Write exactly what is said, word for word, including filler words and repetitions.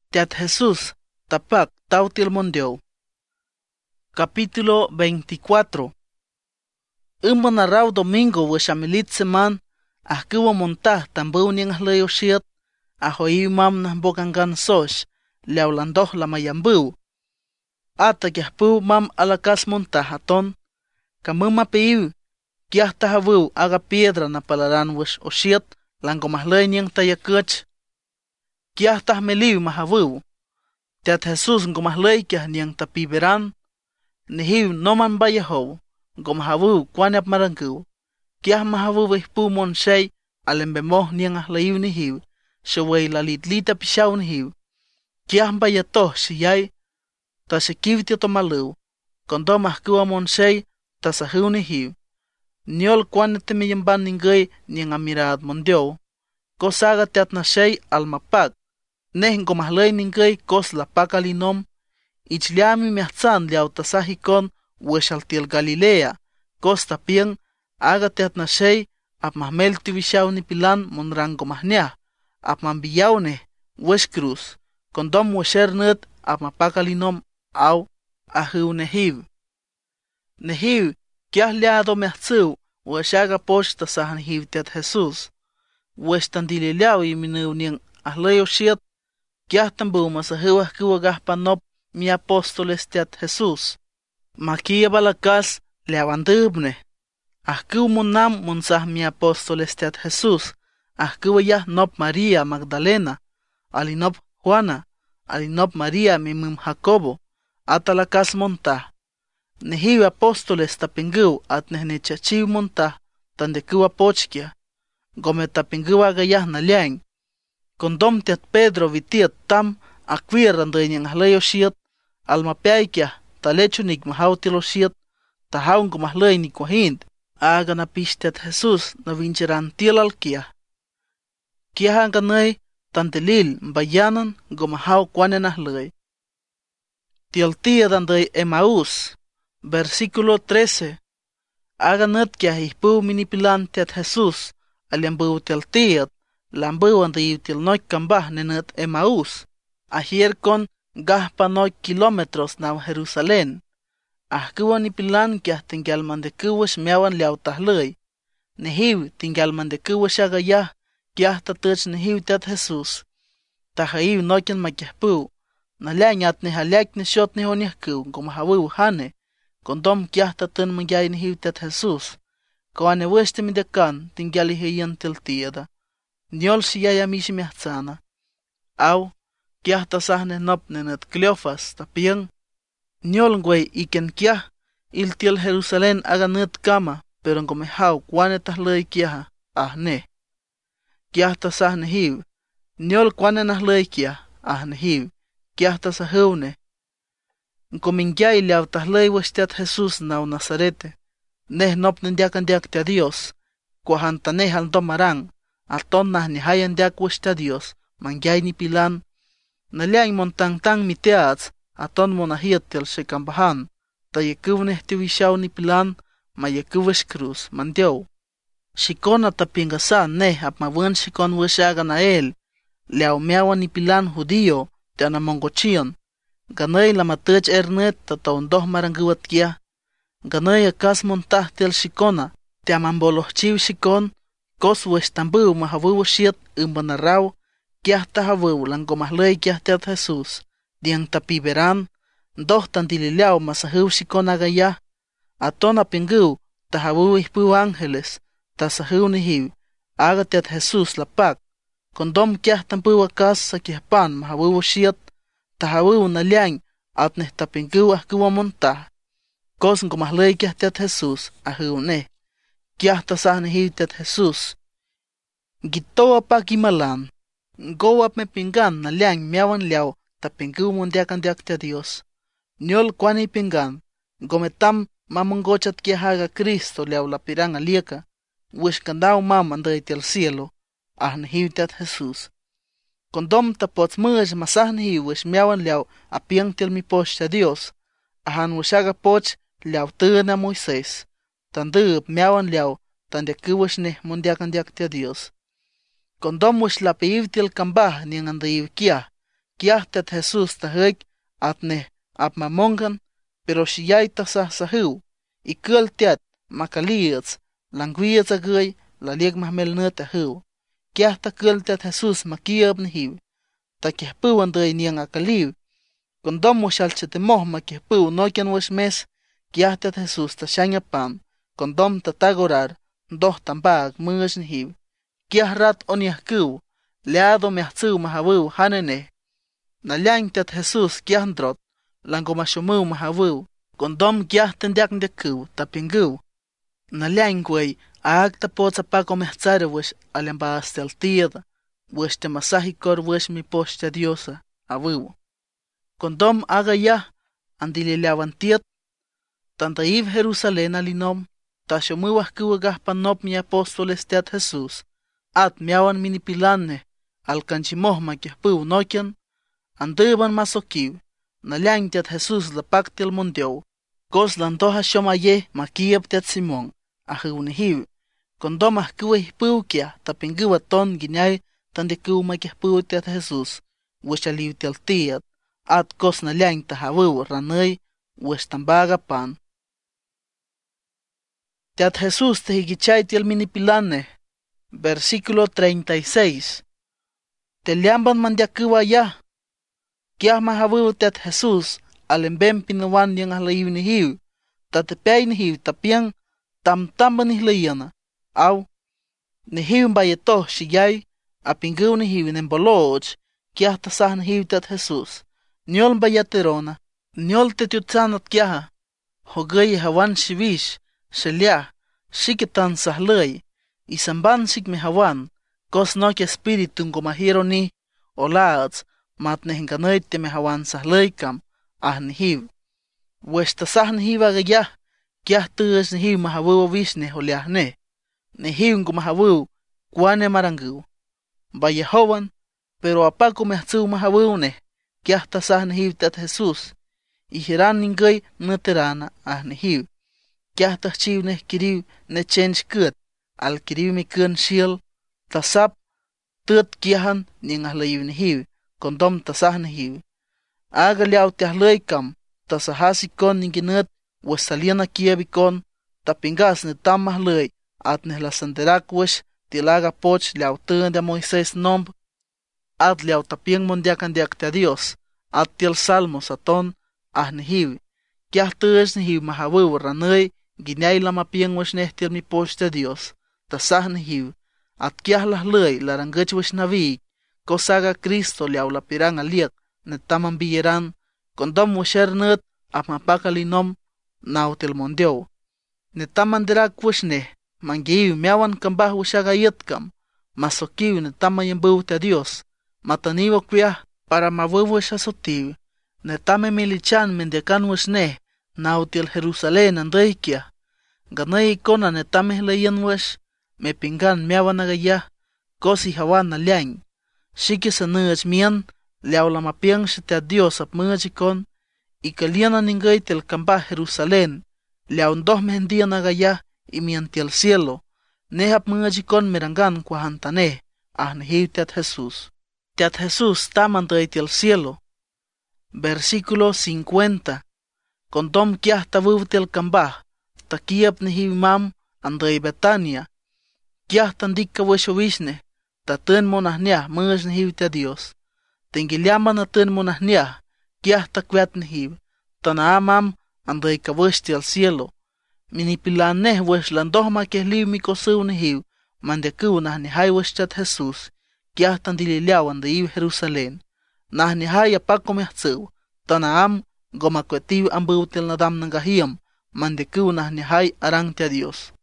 Teat Jesús, tapak tautil mondeo. Capítulo veinticuatro. Umbo narraw domingo wishamilit seman, ahkuwa montah tambu niang ahlayo shiat, ahoy mam na bokangan sosh, liaulandoh la mayambu. Ata kiahpu mam alakas montah aton, kamuma peiu, kiah tahawu aga piedra na palaran wish o shiat, langomahlay niang tayakach. Kiah tahmeliu mahawu. Teat Jesús ngomahlay kiah niang tapiberan, nehiu noman bayahow, ngomahawu kwanyap marangu. Kiah mahawu vihpu monshay, alembemoh niang ahlayu nehiu, shaway lalitlita pishaw nehiu. Kiah bayatoh shiyay, tashikiv tiotomalu, kondom ahkuwa monshay, tasahu nehiu. Niol kwanyate miyamban ningay niang amirad mondyo, kosaga teat nashay almapag. Neh ngomahlay ningay kos la pakalinom, ichliami miatzan liaw tasahikon weshaltiel Galilea, kos tapiang aga teat nashay ap mahmel tiwishaw ni pilan monrang gomahniah, ap mambiyaw neh wesh cruz, kondom wesher net ap mapakalinom aw ahiw nehiv. Nehiv kiah liado miahtziw weshaga poch tasah nehiv teat Jesús, wesh tandililaw iminew niang ahlayo shiat. Kiah tambu masahiw ahkuwa gahpanop mi apóstoles teat Jesús. Makia balakas leavandubne. Ahkuw monam monsah mi apóstoles teat Jesús. Ahkuwa yah nop María Magdalena, alinop Juana, alinop María mimum Jacobo, atalakas montah. Nehiw apóstoles tapinguw at nehnechachiw montah, tandekuwa pochkia. Gome tapinguw agayah naliang. Kondom teat Pedro vitiat tam akwir randay niyang ahlayo shiat, almapiay kiah talecho nigmahaw tilo shiat, tahaw ngumahlay nikwahind, aga napish teat Jesús na vincheran tilal kiah. Kiah anganay tantelil mbayanan ngumahaw kwanen ahlay. Tial tia danday Emaús, versículo trece. Aga net kiah ihpu minipilan teat Jesús, aliambu tial tiat, lambu anda til noy kambah nenet Emaús, ahier kon gahpa noy kilómetros naw Jerusalén. Ahkuwa ni pilan kiah tinggal mandekuwish miawan liaw tahlay. Nehiw tinggal mandekuwish agayah, kiah tatach nehiw teat Jesús. Tahayiw noyken makiahpu, nalyang at nehalyak nishot nihonyahkuw, gomahawiw hane, kondom kiah tatan mangyay nehiw teat Jesús. Koane weste midakan tinggal ihayan til tiada. Niol siyaya mishi miahtzana. Aw, kiah tasah nop nenet Cleofas tapiang. Niol ngway iken kiah, il tiel Jerusalén aga net kama, pero ngomehaw kwane tahlay kiah, ah ne. Kiah tasah nehiw. Niol kwane nahlay kiah, ah nehiw. Kiah tasahiw ne. Ngomingyay liaw tahlay westiat Jesús naw Nazarete. Neh nop nendiakan diak tia Dios. Kuahantaneh al domarang. Aton nah ni hayan diak westa Dios, mangyay ni pilan. Nalyang montang tang miteats, aton monahiat tel shekambahan, tayekuw neh tiwishaw ni pilan, mayekuwish cruz, mandyaw. Shikon at tapingasan neh ap mawan shikon wishaga na el, liaw miawan ni pilan judío, tiana mongochion. Ganay lamatech ernet tataundoh maranguat kia. Ganay akas montah tel shikona, tiamambolochiw shikon, kos westambu mahawu shiat umbanaraw, kiah tahawu langomahlay kiah teat Jesús, diang tapiberan, doh tandililaw masahiw shikon agayah, aton apinguw, tahawu ihpu ángeles, tasahiw nehiw, aga teat Jesús lapak, kondom kiah tampu akas sa kiahpan mahawu shiat, tahawu nalyang at neh tapinguw ahkuwa montah, kos ngomahlay kiah teat Jesús, ahiw neh. Kiah tasah nehiw teat Jesús. Gitoa pa kimalan. Ngowap me pingan na liang miawan liaw tapingu mundiakan diak tia Dios. Niol kwani pingan. Gometam mamangochat kia haga Cristo liaw lapirang aliaka. Wish kandaw mam anday tel cielo. Ah nehiw teat Jesús. Kondom tapots muj masah nehiw wish miawan liaw apiang tel mi poch tia Dios. Ahan wishaga poch liaw tena Moisés. Tandub miawan liaw, tandekuwish neh mundiakan diak tia Dios. Kondom wish lapeiv til kambah niang andaiv kiah, Kiah tet Jesús tajek atne apmamongan, pero shiyay tasah sahiw, y kul tiat makaliets, langwiets agay, la lieg mahmel nut ahiw. Kiah ta kul tiat Jesús makiab nehiw, ta kihpuw anday niang akaliw, kondom washal chetemoh makihpuw nokian wash mes, kiah tiat Jesús ta shanya pan, kondom ta tagorar, doh tambag mush nehiw. Kiah rat oniahkuw, leado mehtzuw mahawiw hanene. Nalyang tiat Jesús kiah ndrot, lango mashomuw mahawiw, kondom kiah tendiak ndekuw, tapinguw. Nalyang gwey, aag tapot sa pako mehtzare wish alembaas tel tieda, wish te masahikor wish mi poshta diosa, awiw. Kondom aga yah, andililawan tiet, tanta iv Jerusalén alinom, ta shomuwah kuwagah panop mi apóstoles tiat Jesús, at miawan minipilanne, alkanchimoh makihpuw nokian, anduban masokiw, nalyang tiat Jesús lapaktil mondiow, kos landoha shomaye makiab tiat Simón, ahiwnehiw, kondom ahkuweh puwkia tapinguwa ton ginyay tandikuw makihpuw tiat Jesús, wish aliw tial tiat, at kos nalyang tahawiw ranay, wish tambaga pan. Tiat Jesús tehigichay tial minipilane, versículo treinta y seis. Teliamban mandiakuwa ya, kiah mahawiw tiat Jesús, alembem pinawan yang ahlayiw nehiw, tatepay nehiw tapiang, tamtamba nihlayana, aw, nehiw mbayetoh shiyay, apinguw nehiw nemboloch, kiah tasah nehiw tiat Jesús, niol mbayaterona, niol tetiutzanat kiaha, hogay hawan shivish, sheliah, shiketan sahlay, isamban shik mehawan, kos nok espiritu ngomahiro ni, olaats, mat nehenganay te mehawan sahlay kam, ah nehiw. Wesh tasah nehiw agayah, kiah tush nehiw mahawiw vishne holiahne, nehiw ngomahawiw, kuane maranguw. Bayehowan, pero apako mehtzuw mahawiw ne, kiah tasah nehiw tat Jesús, ihiran ningay nuterana ah nehiw. Kiah tahchiw neh kiriw ne chench kut, al kiriw mi kun shiel, tasap, tut kiahan ning ahlayiw nehiw, kondom tasah nehiw. Aga liaw tiahlay kam, tasahasikon ninginut, wes saliana kiabikon, tapingas ne tamahlay, at neh la sanderak wish, tilaga poch liaw tun de Moisés nomb, at liaw tapiang mondiakan diakte a Dios, at tiel salmos aton, ah nehiw. Kiah tush nehiw mahawiw ranay, ginyay lamapiang wish neh tiel mi poch de Dios, tasah nehiw, at kiah lahlay larangach wish navig, kosaga Cristo liaw lapirang aliak, netaman biyeran, kondom wisher nut, ap mapakalinom, naw tel mondiow. Netaman dirak wish neh, mangiw miawan kambah wishagayet kam, masokiw netaman yambuw te a Dios, mataniwa kuyah, para mawiw wish asotiw, netame milichan mendiakan wish neh, naw tel Jerusalén anday kiah, ganay ikona netame layan wish, me pingan miawan agayah, kosi hawan nalyang, shiki sa nuach mian, liaw lamapiang shite a Dios ap muachikon, ikaliana ningay tel kambah Jerusalén, liaw ndoh mehendian agayah, imian tiel cielo, nehap muachikon merangan kwahantaneh, ah nehiw tiat Jesús. Tiat Jesús tamanday tiel cielo. Versículo cincuenta. Kondom kiah tawiw tiel kambah, takiap nehiw mam, anday Betania, kiah tandika wishowishne, tatun monahniah muach nehiw tia Dios. Tengiliaman natun monahniah, kiah takwet nehiw, tanaamam anday kawish tiel cielo. Minipilaneh wish landoh makehliw mikosuw nehiw, mandekuw nahnihay wish tat Jesús, kiah tandililiaw andayiw Jerusalén. Nahnihay apako mehtzuw, tanaam gomakwetiw ambuw tel nadam nangahiyam, mandekuw nahnihay arang tia Dios.